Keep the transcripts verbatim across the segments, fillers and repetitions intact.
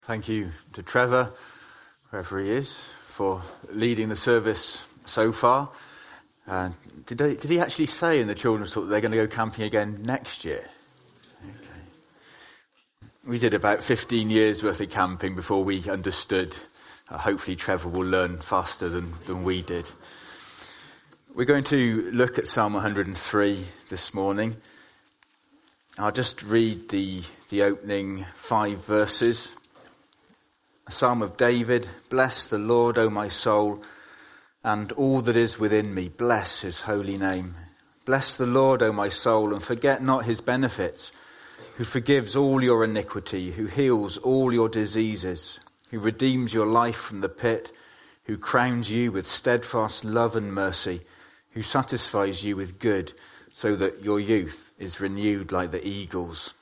Thank you to Trevor, wherever he is, for leading the service so far. Uh, did, they, did he actually say in the children's talk that they're going to go camping again next year? Okay. We did about fifteen years worth of camping before we understood. Uh, hopefully Trevor will learn faster than, than we did. We're going to look at Psalm one hundred three this morning. I'll just read the, the opening five verses. A psalm of David. Bless the Lord, O my soul, and all that is within me. Bless his holy name. Bless the Lord, O my soul, and forget not his benefits, who forgives all your iniquity, who heals all your diseases, who redeems your life from the pit, who crowns you with steadfast love and mercy, who satisfies you with good, so that your youth is renewed like the eagles.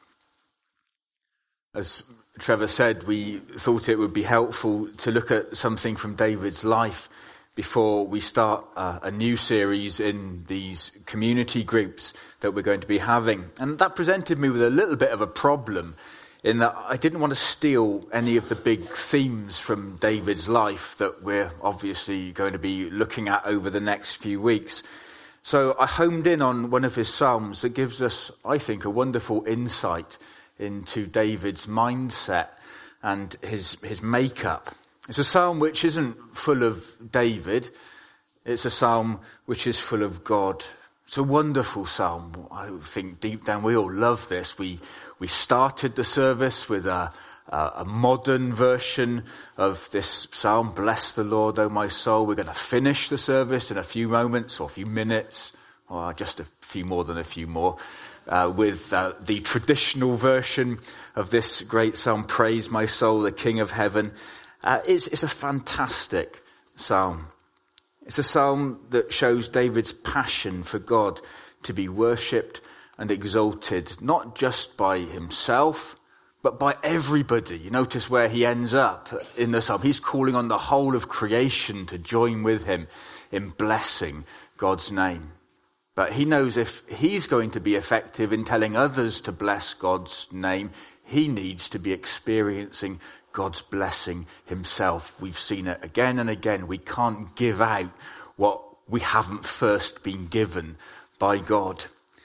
As Trevor said, we thought it would be helpful to look at something from David's life before we start uh, a new series in these community groups that we're going to be having. And that presented me with a little bit of a problem in that I didn't want to steal any of the big themes from David's life that we're obviously going to be looking at over the next few weeks. So I homed in on one of his psalms that gives us, I think, a wonderful insight into David's mindset and his his makeup. It's a psalm which isn't full of David. It's a psalm which is full of God. It's a wonderful psalm. I think deep down we all love this. We we started the service with a, a, a modern version of this psalm. Bless the Lord, O my soul. We're going to finish the service in a few moments or a few minutes, or just a few more than a few more. Uh, with uh, the traditional version of this great psalm, Praise My Soul, the King of Heaven. Uh, it's, it's a fantastic psalm. It's a psalm that shows David's passion for God to be worshipped and exalted, not just by himself, but by everybody. You notice where he ends up in the psalm. He's calling on the whole of creation to join with him in blessing God's name. But he knows if he's going to be effective in telling others to bless God's name, he needs to be experiencing God's blessing himself. We've seen it again and again. We can't give out what we haven't first been given by God.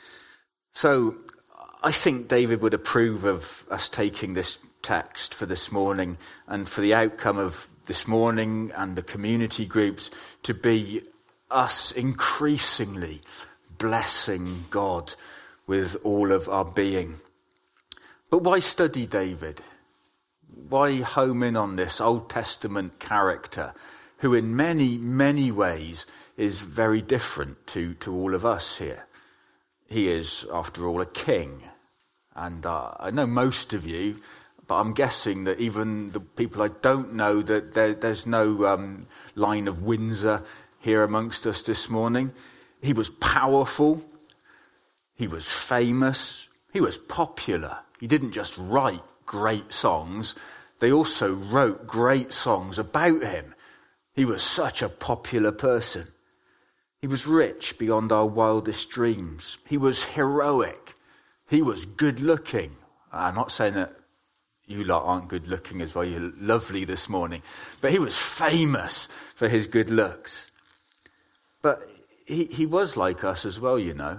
So I think David would approve of us taking this text for this morning and for the outcome of this morning and the community groups to be us increasingly blessing God with all of our being. But why study David? Why home in on this Old Testament character who in many, many ways is very different to, to all of us here? He is, after all, a king. And uh, I know most of you, but I'm guessing that even the people I don't know, that there, there's no um, line of Windsor here amongst us this morning. He was powerful, he was famous, he was popular. He didn't just write great songs, they also wrote great songs about him. He was such a popular person. He was rich beyond our wildest dreams. He was heroic. He was good looking. I'm not saying that you lot aren't good looking as well, you're lovely this morning. But he was famous for his good looks. But He he was like us as well, you know.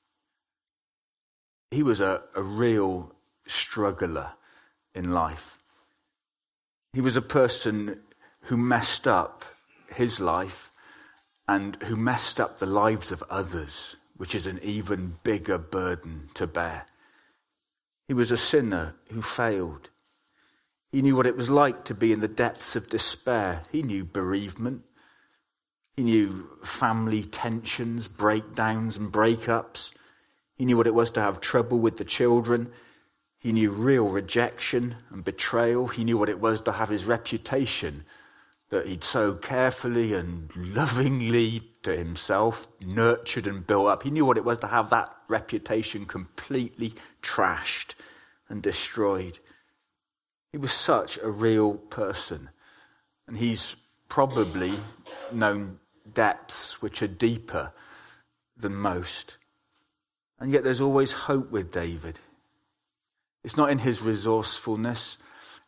He was a, a real struggler in life. He was a person who messed up his life and who messed up the lives of others, which is an even bigger burden to bear. He was a sinner who failed. He knew what it was like to be in the depths of despair. He knew bereavement. He knew family tensions, breakdowns and breakups. He knew what it was to have trouble with the children. He knew real rejection and betrayal. He knew what it was to have his reputation that he'd so carefully and lovingly to himself nurtured and built up. He knew what it was to have that reputation completely trashed and destroyed. He was such a real person. And he's probably known depths which are deeper than most. And yet there's always hope with David. It's not in his resourcefulness.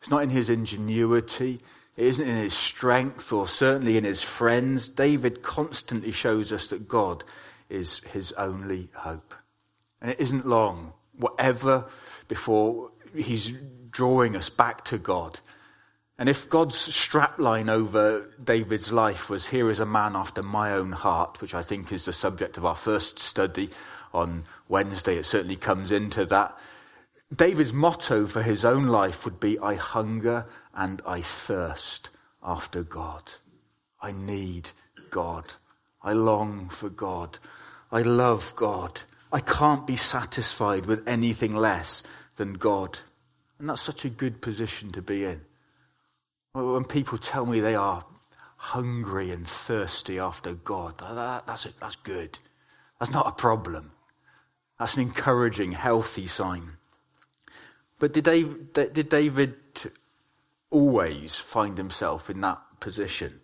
It's not in his ingenuity. It isn't in his strength or certainly in his friends. David constantly shows us that God is his only hope. And it isn't long, whatever, before he's drawing us back to God. And if God's strapline over David's life was, here is a man after my own heart, which I think is the subject of our first study on Wednesday, it certainly comes into that. David's motto for his own life would be, I hunger and I thirst after God. I need God. I long for God. I love God. I can't be satisfied with anything less than God. And that's such a good position to be in. When people tell me they are hungry and thirsty after God, that, that's, it, that's good. That's not a problem. That's an encouraging, healthy sign. But did David, did David always find himself in that position?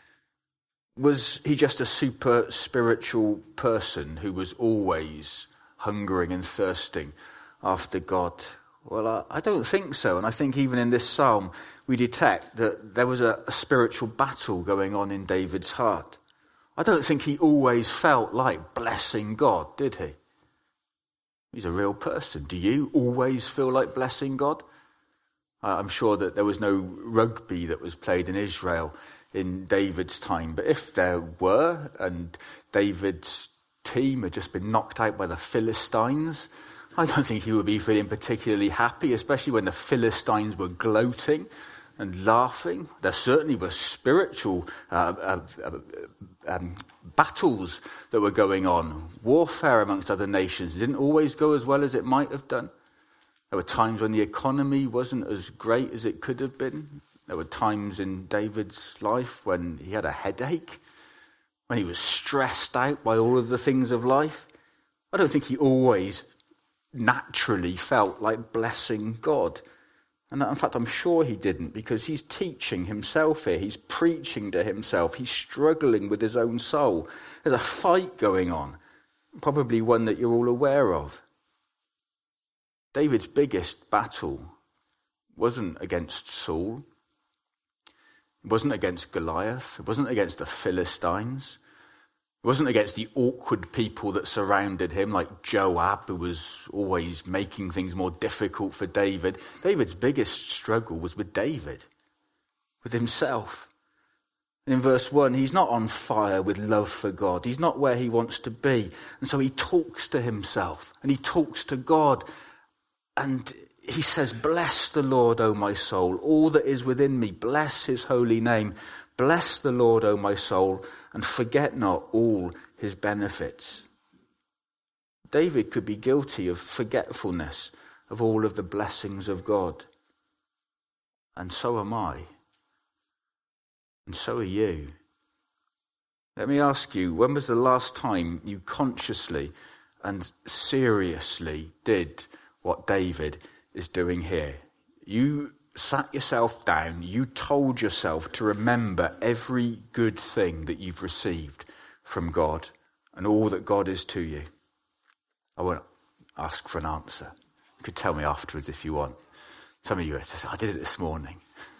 Was he just a super spiritual person who was always hungering and thirsting after God? Well, I, I don't think so. And I think even in this psalm, we detect that there was a, a spiritual battle going on in David's heart. I don't think he always felt like blessing God, did he? He's a real person. Do you always feel like blessing God? I'm sure that there was no rugby that was played in Israel in David's time. But if there were, and David's team had just been knocked out by the Philistines, I don't think he would be feeling particularly happy, especially when the Philistines were gloating and laughing. There certainly were spiritual uh, uh, uh, um, battles that were going on, warfare amongst other nations. It didn't always go as well as it might have done. There were times when the economy wasn't as great as it could have been. There were times in David's life when he had a headache, when he was stressed out by all of the things of life. I don't think he always naturally felt like blessing God. And in fact, I'm sure he didn't, because he's teaching himself here. He's preaching to himself. He's struggling with his own soul. There's a fight going on, probably one that you're all aware of. David's biggest battle wasn't against Saul. It wasn't against Goliath. It wasn't against the Philistines. It wasn't against the awkward people that surrounded him, like Joab, who was always making things more difficult for David. David's biggest struggle was with David, with himself. And in verse one, he's not on fire with love for God. He's not where he wants to be. And so he talks to himself, and he talks to God. And he says, bless the Lord, O my soul, all that is within me. Bless his holy name. Bless the Lord, O my soul, and forget not all his benefits. David could be guilty of forgetfulness of all of the blessings of God. And so am I. And so are you. Let me ask you, when was the last time you consciously and seriously did what David is doing here? You sat yourself down, you told yourself to remember every good thing that you've received from God and all that God is to you. I won't ask for an answer. You could tell me afterwards if you want. Some of you are just, I did it this morning.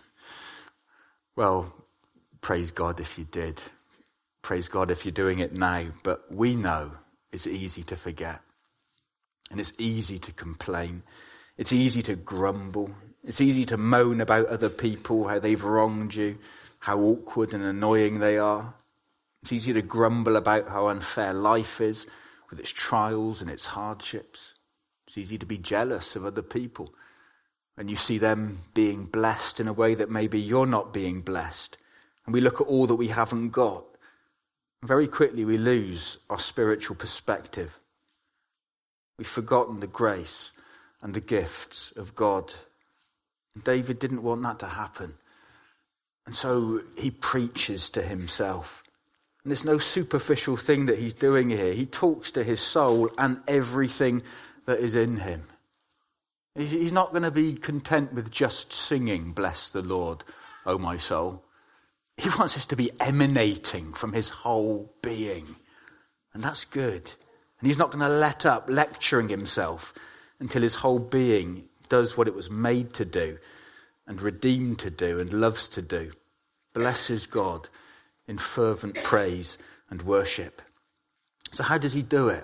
Well, praise God if you did. Praise God if you're doing it now. But we know it's easy to forget. And it's easy to complain. It's easy to grumble. It's easy to moan about other people, how they've wronged you, how awkward and annoying they are. It's easy to grumble about how unfair life is with its trials and its hardships. It's easy to be jealous of other people when you see them being blessed in a way that maybe you're not being blessed. And we look at all that we haven't got. Very quickly we lose our spiritual perspective. We've forgotten the grace and the gifts of God. David didn't want that to happen. And so he preaches to himself. And there's no superficial thing that he's doing here. He talks to his soul and everything that is in him. He's not going to be content with just singing, bless the Lord, O my soul. He wants us to be emanating from his whole being. And that's good. And he's not going to let up lecturing himself until his whole being does what it was made to do. and redeemed to do and loves to do, blesses God in fervent praise and worship. So how does he do it?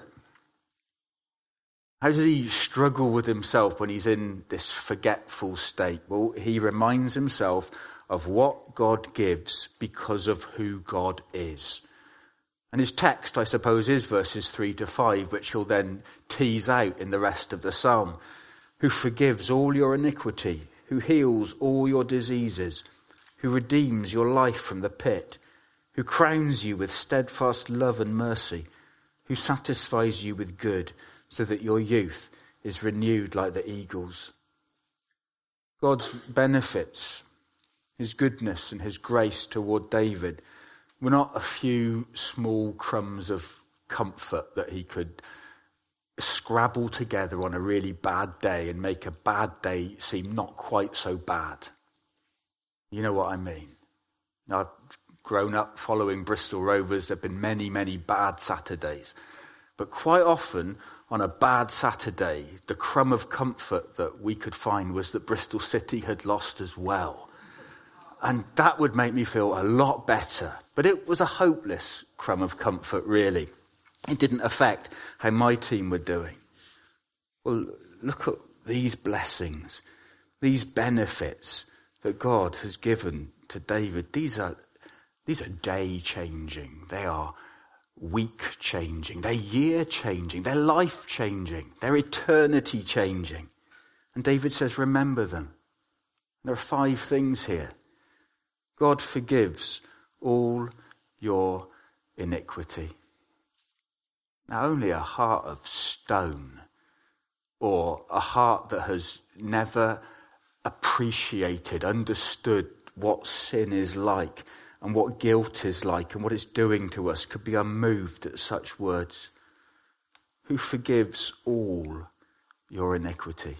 How does he struggle with himself when he's in this forgetful state? Well, he reminds himself of what God gives because of who God is. And his text, I suppose, is verses three to five, which he'll then tease out in the rest of the psalm. Who forgives all your iniquity, who heals all your diseases, who redeems your life from the pit, who crowns you with steadfast love and mercy, who satisfies you with good, so that your youth is renewed like the eagles. God's benefits, his goodness and his grace toward David, were not a few small crumbs of comfort that he could scrabble together on a really bad day and make a bad day seem not quite so bad. You know what I mean? I've grown up following Bristol Rovers. There have been many, many bad Saturdays. But quite often, on a bad Saturday, the crumb of comfort that we could find was that Bristol City had lost as well. And that would make me feel a lot better. But it was a hopeless crumb of comfort, really. It didn't affect how my team were doing. Well, look at these blessings, these benefits that God has given to David. These are, these are day-changing. They are week-changing. They're year-changing. They're life-changing. They're eternity-changing. And David says, remember them. There are five things here. God forgives all your iniquity. Now, only a heart of stone, or a heart that has never appreciated, understood what sin is like and what guilt is like and what it's doing to us, could be unmoved at such words. Who forgives all your iniquity?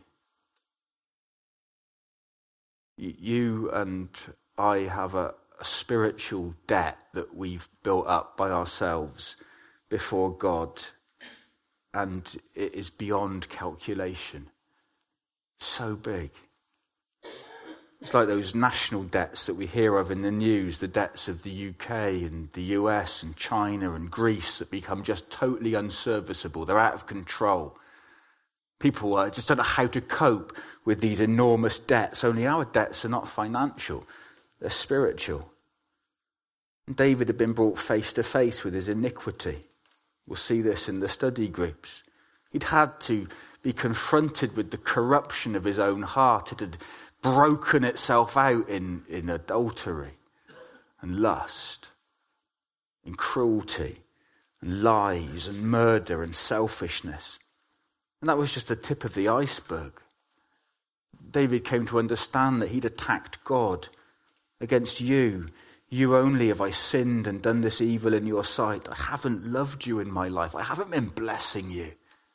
You and I have a, a spiritual debt that we've built up by ourselves before God, and it is beyond calculation. So big. It's like those national debts that we hear of in the news, the debts of the U K and the U S and China and Greece that become just totally unserviceable. They're out of control. People uh, just don't know how to cope with these enormous debts. Only our debts are not financial, they're spiritual. And David had been brought face to face with his iniquity. We'll see this in the study groups. He'd had to be confronted with the corruption of his own heart. It had broken itself out in, in adultery and lust, in cruelty and lies and murder and selfishness. And that was just the tip of the iceberg. David came to understand that he'd attacked God. Against you, you only have I sinned and done this evil in your sight. I haven't loved you in my life. I haven't been blessing you.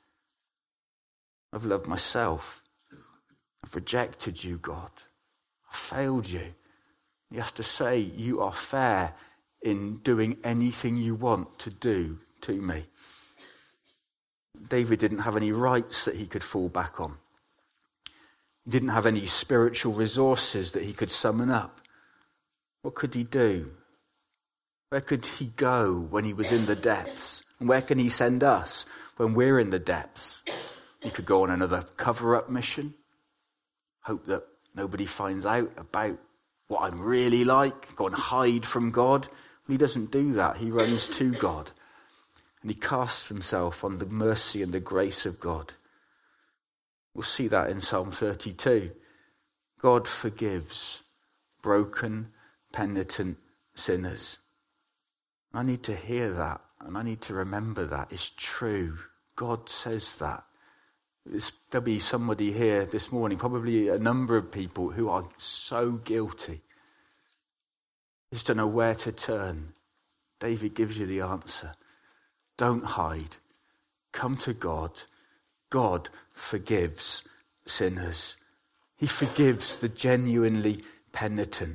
I've loved myself. I've rejected you, God. I failed you. He has to say, you are fair in doing anything you want to do to me. David didn't have any rights that he could fall back on. He didn't have any spiritual resources that he could summon up. What could he do? Where could he go when he was in the depths? And where can he send us when we're in the depths? He could go on another cover-up mission. Hope that nobody finds out about what I'm really like. Go and hide from God. Well, he doesn't do that. He runs to God. And he casts himself on the mercy and the grace of God. We'll see that in Psalm thirty-two. God forgives broken, penitent sinners. I need to hear that, and I need to remember that. It's true. God says that. It's, there'll be somebody here this morning, probably a number of people who are so guilty. Just don't know where to turn. David gives you the answer. Don't hide. Come to God. God forgives sinners. He forgives the genuinely penitent.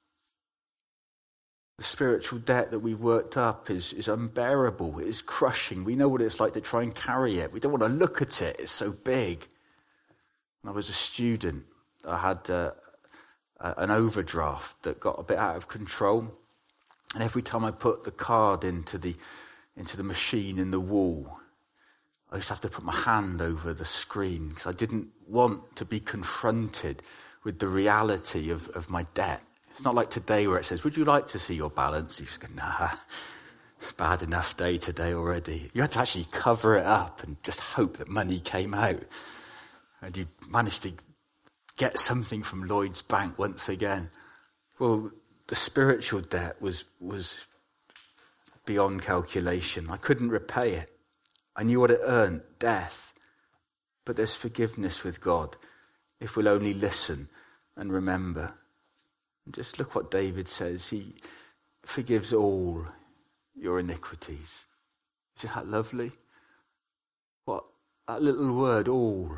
The spiritual debt that we've worked up is, is unbearable. It is crushing. We know what it's like to try and carry it. We don't want to look at it. It's so big. When I was a student, I had uh, uh, an overdraft that got a bit out of control. And every time I put the card into the into the machine in the wall, I used to have to put my hand over the screen because I didn't want to be confronted with the reality of, of my debt. It's not like today where it says, would you like to see your balance? You just go, nah, it's a bad enough day today already. You had to actually cover it up and just hope that money came out. And you managed to get something from Lloyd's Bank once again. Well, the spiritual debt was was beyond calculation. I couldn't repay it. I knew what it earned, death. But there's forgiveness with God if we'll only listen and remember. And just look what David says. He forgives all your iniquities. Isn't that lovely? What, that little word, all.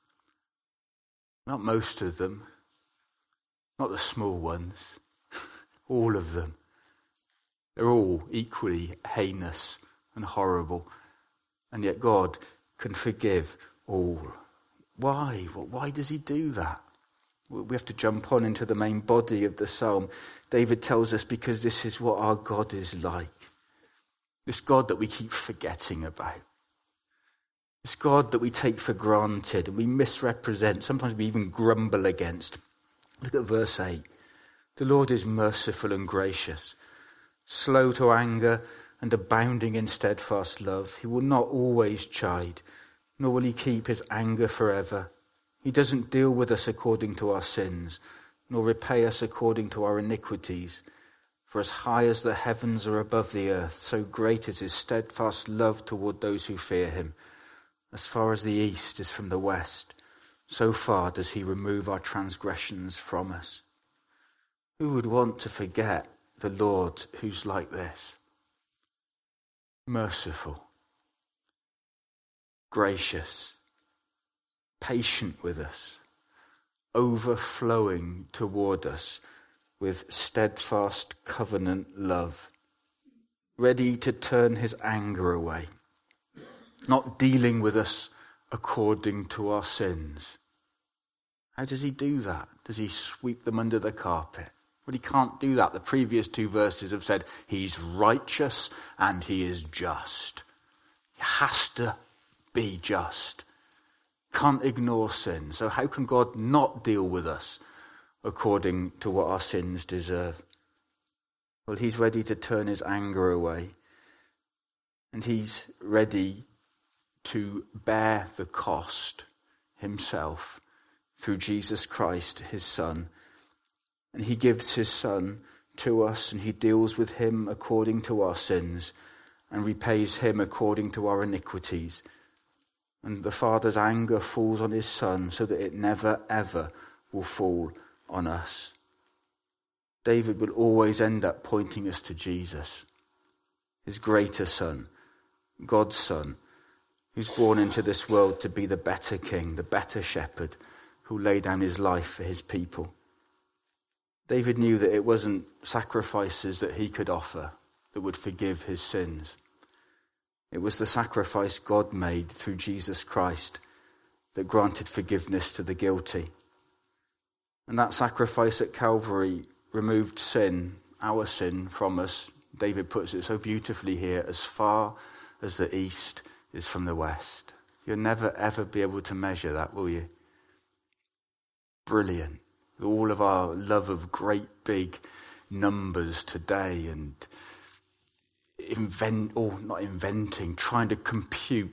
Not most of them. Not the small ones. All of them. They're all equally heinous and horrible. And yet God can forgive all. Why? Why does he do that? We have to jump on into the main body of the psalm. David tells us because this is what our God is like. This God that we keep forgetting about. This God that we take for granted and we misrepresent. Sometimes we even grumble against. Look at verse eight. The Lord is merciful and gracious, slow to anger and abounding in steadfast love. He will not always chide, nor will he keep his anger forever. He doesn't deal with us according to our sins, nor repay us according to our iniquities. For as high as the heavens are above the earth, so great is his steadfast love toward those who fear him. As far as the east is from the west, so far does he remove our transgressions from us. Who would want to forget the Lord who's like this? Merciful, gracious, patient with us, overflowing toward us with steadfast covenant love, ready to turn his anger away, not dealing with us according to our sins. How does he do that? Does he sweep them under the carpet? Well, he can't do that. The previous two verses have said he's righteous and he is just. He has to be just. Can't ignore sin. So how can God not deal with us according to what our sins deserve? Well, he's ready to turn his anger away. And he's ready to bear the cost himself through Jesus Christ, his Son. And he gives his Son to us, and he deals with him according to our sins and repays him according to our iniquities. And the Father's anger falls on his Son so that it never, ever will fall on us. David will always end up pointing us to Jesus, his greater Son, God's Son, who's born into this world to be the better King, the better Shepherd, who laid down his life for his people. David knew that it wasn't sacrifices that he could offer that would forgive his sins. It was the sacrifice God made through Jesus Christ that granted forgiveness to the guilty. And that sacrifice at Calvary removed sin, our sin, from us. David puts it so beautifully here, as far as the east is from the west. You'll never ever be able to measure that, will you? Brilliant. All of our love of great big numbers today and invent, or not inventing, trying to compute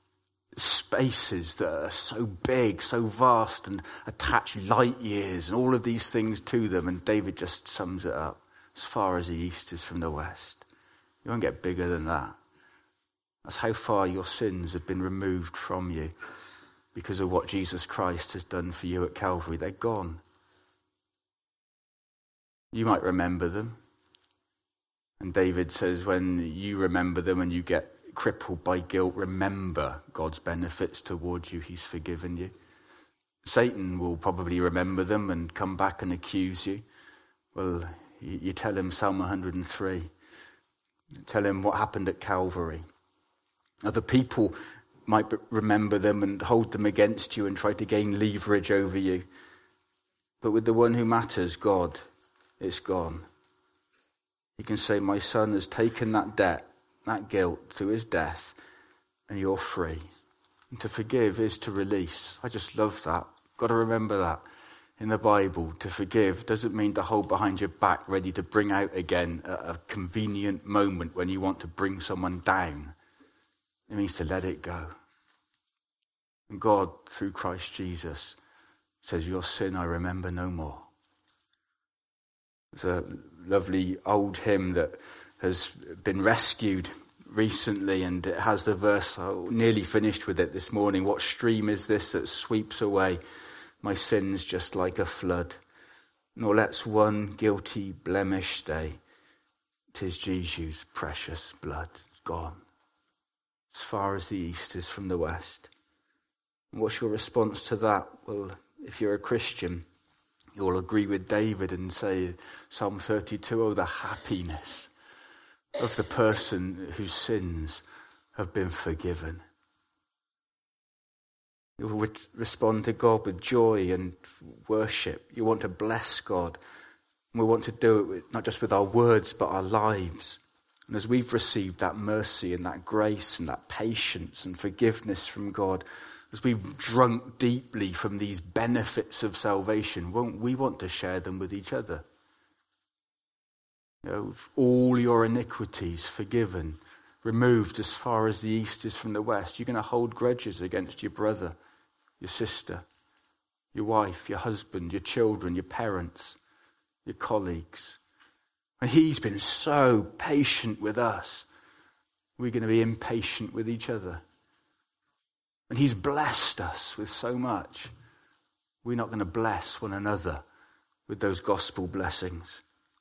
spaces that are so big, so vast and attach light years and all of these things to them. And David just sums it up. As far as the east is from the west. You won't get bigger than that. That's how far your sins have been removed from you because of what Jesus Christ has done for you at Calvary. They're gone. You might remember them. And David says when you remember them and you get crippled by guilt, remember God's benefits towards you. He's forgiven you. Satan will probably remember them and come back and accuse you. Well, you, you tell him Psalm one hundred and three. Tell him what happened at Calvary. Other people might remember them and hold them against you and try to gain leverage over you. But with the one who matters, God, it's gone. He can say, my son has taken that debt, that guilt through his death, and you're free. And to forgive is to release. I just love that. Got to remember that. In the Bible, to forgive doesn't mean to hold behind your back, ready to bring out again at a convenient moment when you want to bring someone down. It means to let it go. And God, through Christ Jesus, says, your sin I remember no more. There's a lovely old hymn that has been rescued recently, and it has the verse, I nearly finished with it this morning. What stream is this that sweeps away my sins just like a flood? Nor lets one guilty blemish stay. 'Tis Jesus' precious blood gone, as far as the east is from the west. And what's your response to that? Well, if you're a Christian, you'll agree with David and say, Psalm thirty-two, oh, the happiness of the person whose sins have been forgiven. You will respond to God with joy and worship. You want to bless God. And we want to do it with, not just with our words, but our lives. And as we've received that mercy and that grace and that patience and forgiveness from God, as we've drunk deeply from these benefits of salvation, won't we want to share them with each other? You know, all your iniquities forgiven, removed as far as the east is from the west. You're going to hold grudges against your brother, your sister, your wife, your husband, your children, your parents, your colleagues. And he's been so patient with us. We're going to be impatient with each other. And he's blessed us with so much. We're not going to bless one another with those gospel blessings.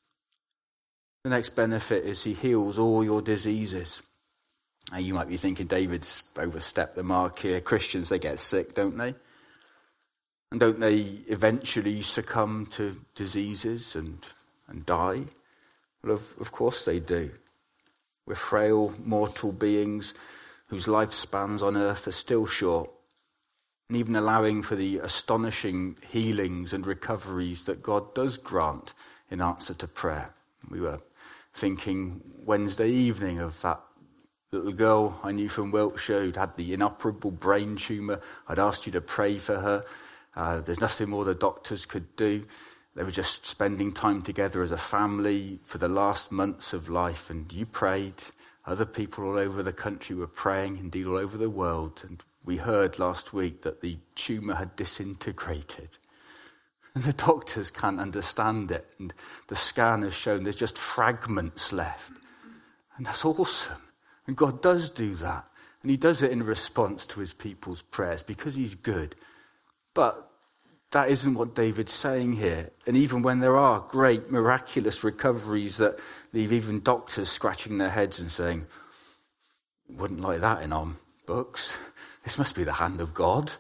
The next benefit is he heals all your diseases. Now you might be thinking David's overstepped the mark here. Christians, they get sick, don't they? And don't they eventually succumb to diseases and, and die? Well, of, of course they do. We're frail, mortal beings whose lifespans on earth are still short. And even allowing for the astonishing healings and recoveries that God does grant in answer to prayer. We were thinking Wednesday evening of that little girl I knew from Wiltshire who'd had the inoperable brain tumour. I'd asked you to pray for her. Uh, there's nothing more the doctors could do. They were just spending time together as a family for the last months of life, and you prayed. Other people all over the country were praying, indeed all over the world, and we heard last week that the tumour had disintegrated. And the doctors can't understand it, and the scan has shown there's just fragments left. And that's awesome. And God does do that. And he does it in response to his people's prayers because he's good. But that isn't what David's saying here. And even when there are great miraculous recoveries that leave even doctors scratching their heads and saying, wouldn't like that in our books. This must be the hand of God.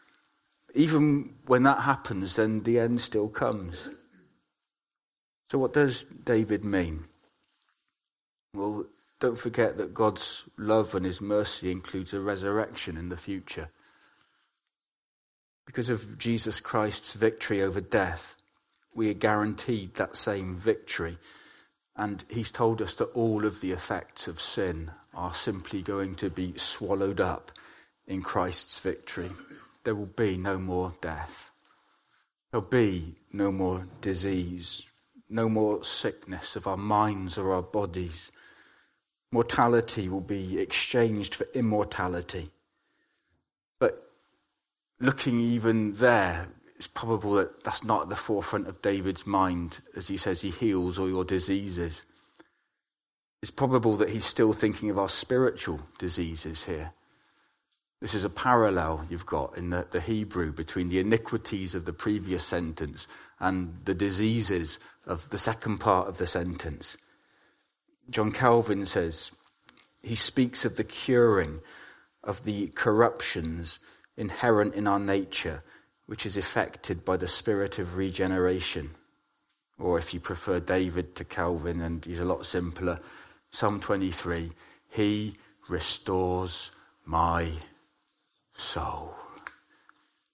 Even when that happens, then the end still comes. So what does David mean? Well, don't forget that God's love and his mercy includes a resurrection in the future. Because of Jesus Christ's victory over death, we are guaranteed that same victory. And he's told us that all of the effects of sin are simply going to be swallowed up in Christ's victory. There will be no more death. There'll be no more disease, no more sickness of our minds or our bodies. Mortality will be exchanged for immortality. But looking even there, it's probable that that's not at the forefront of David's mind as he says he heals all your diseases. It's probable that he's still thinking of our spiritual diseases here. This is a parallel you've got in the, the Hebrew between the iniquities of the previous sentence and the diseases of the second part of the sentence. John Calvin says, he speaks of the curing of the corruptions inherent in our nature, which is effected by the spirit of regeneration. Or if you prefer David to Calvin, and he's a lot simpler, Psalm twenty-three, he restores my soul.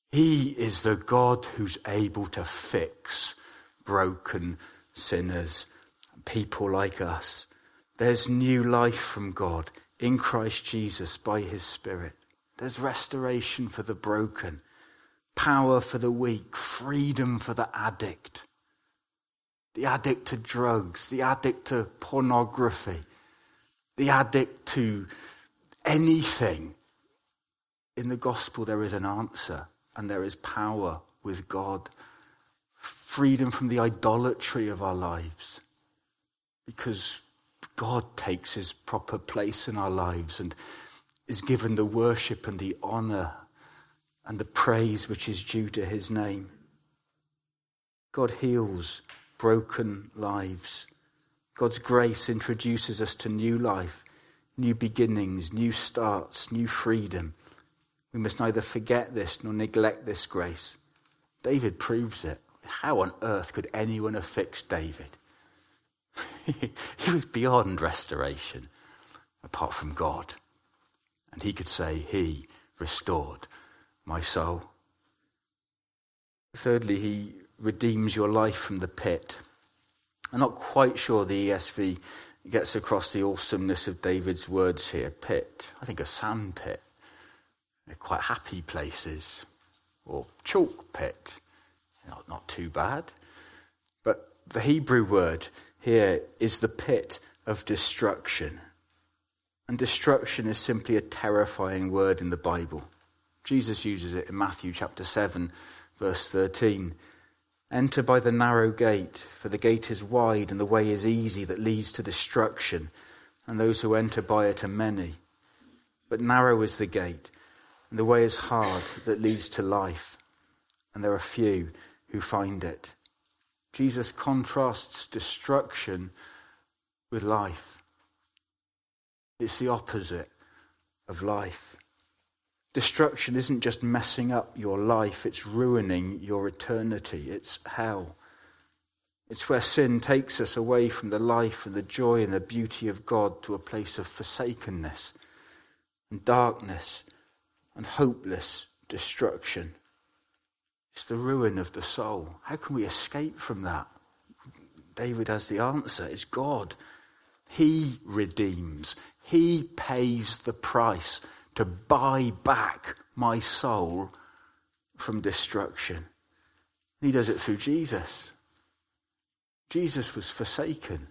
He is the God who's able to fix broken sinners, people like us. There's new life from God in Christ Jesus by his Spirit. There's restoration for the broken, power for the weak, freedom for the addict. The addict to drugs, the addict to pornography, the addict to anything. In the gospel there is an answer and there is power with God. Freedom from the idolatry of our lives. Because God takes his proper place in our lives and is given the worship and the honour and the praise which is due to his name. God heals broken lives. God's grace introduces us to new life, new beginnings, new starts, new freedom. We must neither forget this nor neglect this grace. David proves it. How on earth could anyone have fixed David? He was beyond restoration, apart from God. And he could say, he restored my soul. Thirdly, he redeems your life from the pit. I'm not quite sure the E S V gets across the awesomeness of David's words here. Pit. I think a sand pit. They're quite happy places. Or chalk pit. Not, not too bad. But the Hebrew word here is the pit of destruction. And destruction is simply a terrifying word in the Bible. Jesus uses it in Matthew chapter seven, verse thirteen. Enter by the narrow gate, for the gate is wide and the way is easy that leads to destruction, and those who enter by it are many. But narrow is the gate, and the way is hard that leads to life, and there are few who find it. Jesus contrasts destruction with life. It's the opposite of life. Destruction isn't just messing up your life, it's ruining your eternity. It's hell. It's where sin takes us away from the life and the joy and the beauty of God to a place of forsakenness and darkness and hopeless destruction. It's the ruin of the soul. How can we escape from that? David has the answer. It's God. He redeems. He pays the price to buy back my soul from destruction. He does it through Jesus. Jesus was forsaken.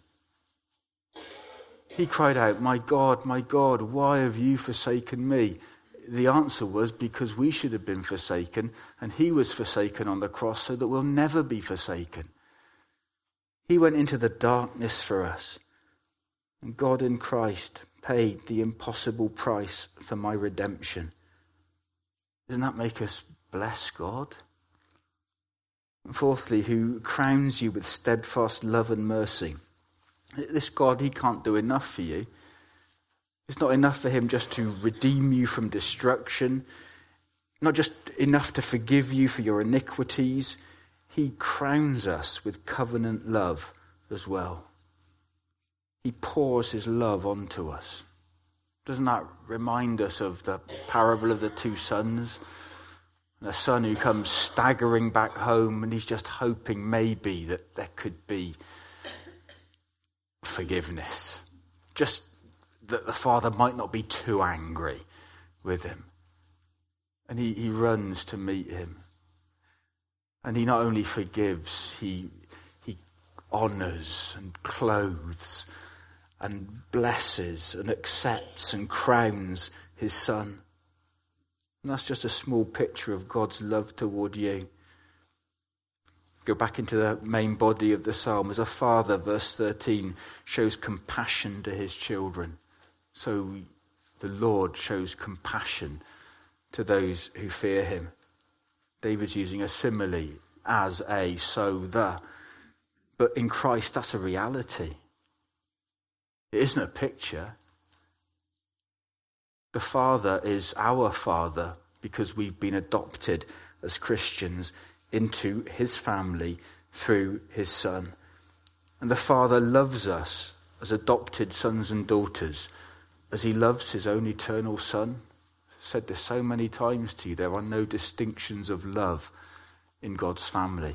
He cried out, "My God, my God, why have you forsaken me?" The answer was because we should have been forsaken, and he was forsaken on the cross so that we'll never be forsaken. He went into the darkness for us, and God in Christ paid the impossible price for my redemption. Doesn't that make us bless God? And fourthly, who crowns you with steadfast love and mercy. This God, he can't do enough for you. It's not enough for him just to redeem you from destruction, not just enough to forgive you for your iniquities. He crowns us with covenant love as well. He pours his love onto us. Doesn't that remind us of the parable of the two sons? The son who comes staggering back home and he's just hoping maybe that there could be forgiveness. Just that the father might not be too angry with him. And he, he runs to meet him. And he not only forgives, he, he honours and clothes and blesses and accepts and crowns his son. And that's just a small picture of God's love toward you. Go back into the main body of the psalm. As a father, verse thirteen, shows compassion to his children, so the Lord shows compassion to those who fear him. David's using a simile, as a, so the. But in Christ, that's a reality. It isn't a picture. The Father is our Father because we've been adopted as Christians into his family through his Son. And the Father loves us as adopted sons and daughters as he loves his own eternal Son. said this so many times to you. There are no distinctions of love in God's family.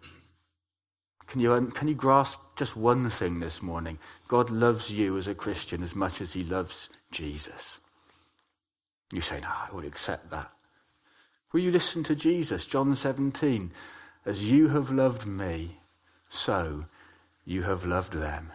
Can you, can you grasp just one thing this morning? God loves you as a Christian as much as he loves Jesus. You say, no, I will accept that. Will you listen to Jesus? John seventeen, as you have loved me, so you have loved them.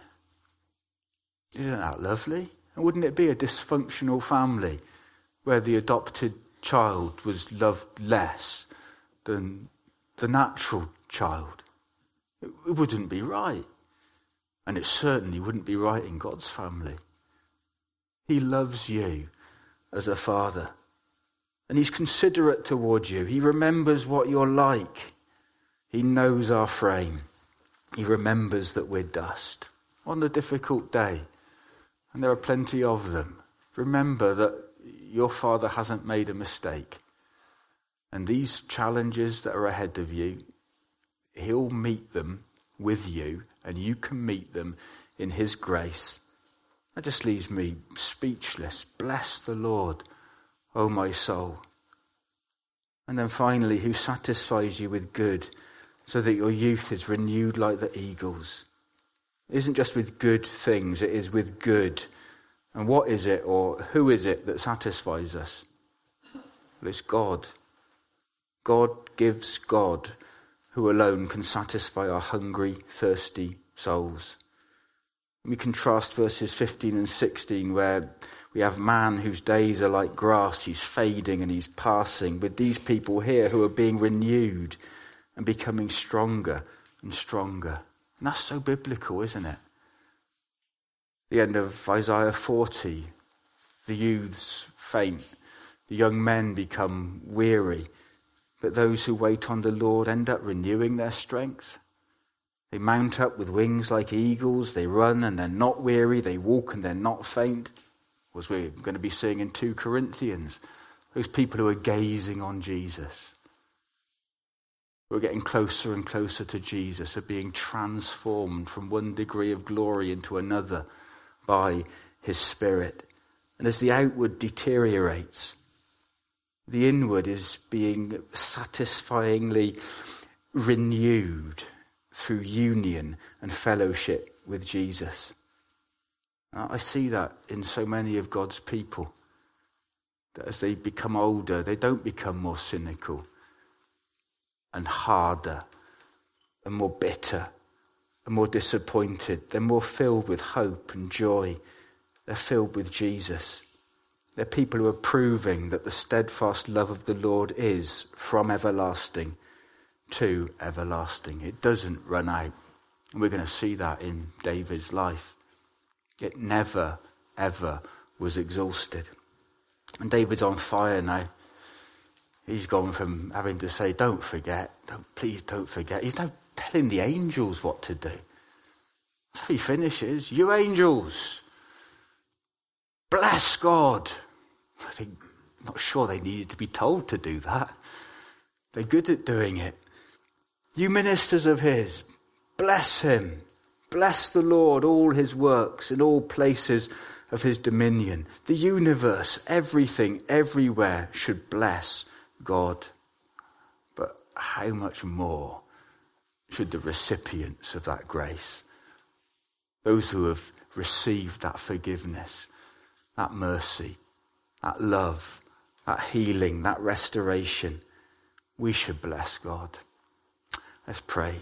Isn't that lovely? And wouldn't it be a dysfunctional family where the adopted child was loved less than the natural child? It wouldn't be right. And it certainly wouldn't be right in God's family. He loves you as a father. And he's considerate towards you. He remembers what you're like. He knows our frame. He remembers that we're dust on the difficult day. And there are plenty of them. Remember that your Father hasn't made a mistake. And these challenges that are ahead of you, he'll meet them with you, and you can meet them in his grace. That just leaves me speechless. Bless the Lord, O my soul. And then finally, who satisfies you with good, so that your youth is renewed like the eagles. It isn't just with good things, it is with good. And what is it, or who is it that satisfies us? Well, it's God. God gives God, who alone can satisfy our hungry, thirsty souls. And we contrast verses fifteen and sixteen, where we have man whose days are like grass, he's fading and he's passing, with these people here who are being renewed and becoming stronger and stronger. And that's so biblical, isn't it? The end of Isaiah forty, the youths faint, the young men become weary, but those who wait on the Lord end up renewing their strength. They mount up with wings like eagles, they run and they're not weary, they walk and they're not faint. As we're going to be seeing in two Corinthians, those people who are gazing on Jesus, who are getting closer and closer to Jesus, are being transformed from one degree of glory into another by his Spirit. And as the outward deteriorates, the inward is being satisfyingly renewed through union and fellowship with Jesus. I see that in so many of God's people, that as they become older, they don't become more cynical and harder and more bitter and more disappointed. They're more filled with hope and joy. They're filled with Jesus. They're people who are proving that the steadfast love of the Lord is from everlasting to everlasting. It doesn't run out. And we're going to see that in David's life. It never, ever was exhausted. And David's on fire now. He's gone from having to say, don't forget, don't, please don't forget. He's now telling the angels what to do. So he finishes, you angels, bless God. I think, not sure they needed to be told to do that. They're good at doing it. You ministers of his, bless him. Bless the Lord, all his works in all places of his dominion. The universe, everything, everywhere should bless God. But how much more should the recipients of that grace, those who have received that forgiveness, that mercy, that love, that healing, that restoration, we should bless God. Let's pray.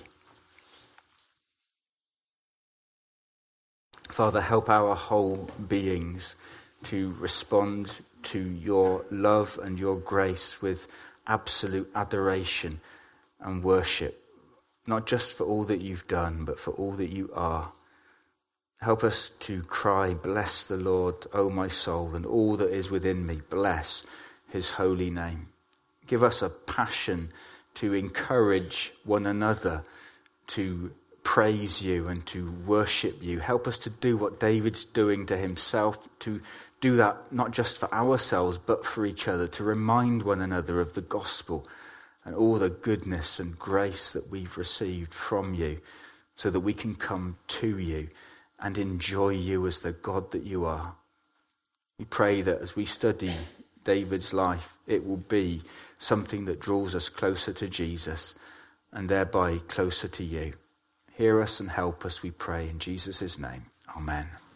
Father, help our whole beings to respond to your love and your grace with absolute adoration and worship, not just for all that you've done, but for all that you are. Help us to cry, bless the Lord, O my soul, and all that is within me, bless his holy name. Give us a passion to encourage one another, to praise you and to worship you. Help us to do what David's doing to himself, to do that not just for ourselves but for each other, to remind one another of the gospel and all the goodness and grace that we've received from you, so that we can come to you and enjoy you as the God that you are. We pray that as we study David's life, it will be something that draws us closer to Jesus and thereby closer to you. Hear us and help us, we pray, in Jesus' name. Amen.